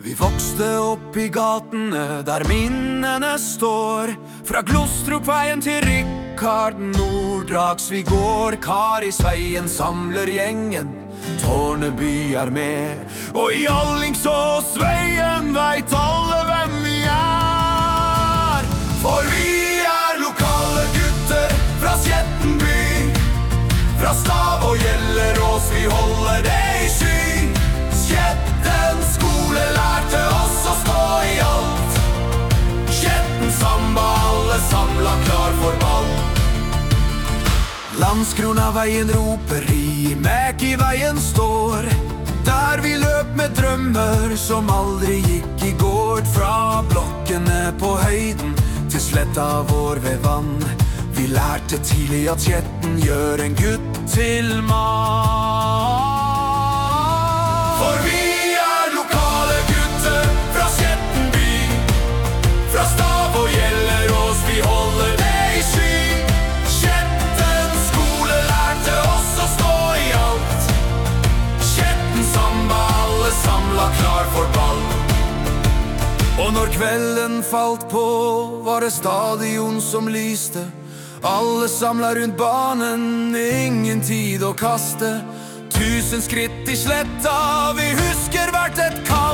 Vi vokste opp I gatene der minnene står, fra Glostrupveien til Rikard Nordragsvig går. Karisveien samler gjengen, Tårneby med, og I Allingsåsveien vet alle hvem vi For vi lokale gutter fra Skjettenby, fra Stav og Gjellerås, vi holder det I sky. Skjetten skole lærte oss å stå I alt. Skjetten samba, alle samla klar for ball. Landskronaveien roper I Mækiveien står, der vi løp med drømmer som aldri gikk I går. Fra blokkene på høyden til sletta vår ved vann, vi lærte tidlig at Skjetten gjør en gutt til mann. For vi lokale gutter fra Skjettenby, fra Stav og Gjellerås, vi holder det I sky. Skjetten skole lærte oss å stå I alt. Skjetten samba, alle samla klar for ball. Og når kvelden falt på, var det stadion som lyste. Alle samla rundt banen, ingen tid å kaste. 1000 skritt I sletta, vi husker hvert et kast.